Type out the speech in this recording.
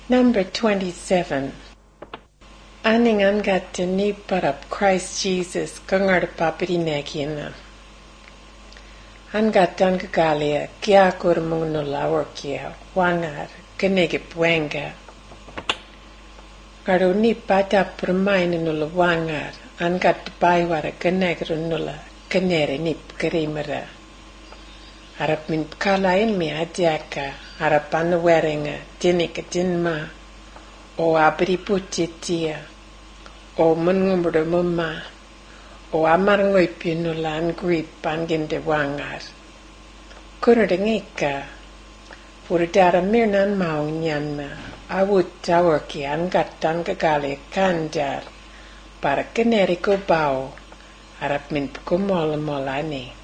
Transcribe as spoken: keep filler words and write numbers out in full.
Number twenty-seven. Aning angate ni parap Christ Jesus kangar papirinekina. Angatan kagalia kia kurmunula orkia wangar kenegip wenga. Karo ni pata permain nula wangar angat baywara kenegru nula kenere nip kerimera. Harap min kalain mi adiaka harap anu weringa dinika dinma o abri putitia o mengumbra mama o amar ngoipi nula an grip anginde wangar. Kunerdengika purdara mirnan mau nyanma awut tawarki angatan kagale kandar para keneri ko bau harap min kumol molani.